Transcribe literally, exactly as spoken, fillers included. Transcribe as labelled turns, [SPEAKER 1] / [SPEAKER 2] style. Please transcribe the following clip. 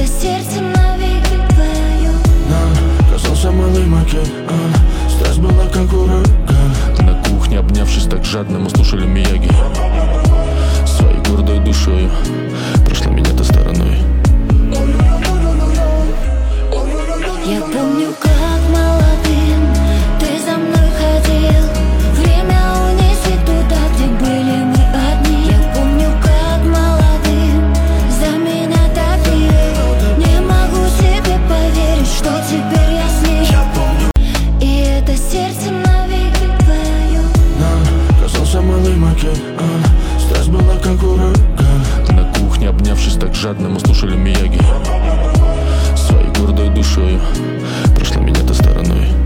[SPEAKER 1] это сердце навеки твое.
[SPEAKER 2] Нам казался малый макет, а страсть была как ураган.
[SPEAKER 3] На кухне, обнявшись так жадно, мы слушали Мияги. Своей гордой душою прошла меня-то стороной.
[SPEAKER 1] Я помню, как молодым ты за мной ходил. Время унеси туда, где были мы одни. Я помню, как молодым за меня топил. Не могу себе поверить, что теперь я с ней.
[SPEAKER 2] Я помню.
[SPEAKER 1] И это сердце навеки твое.
[SPEAKER 2] Нам казался малый макет, а страсть была как ураган.
[SPEAKER 3] На кухне, обнявшись так жадно, мы слушали Мияги. Своей гордой душою прошла меня-то стороной.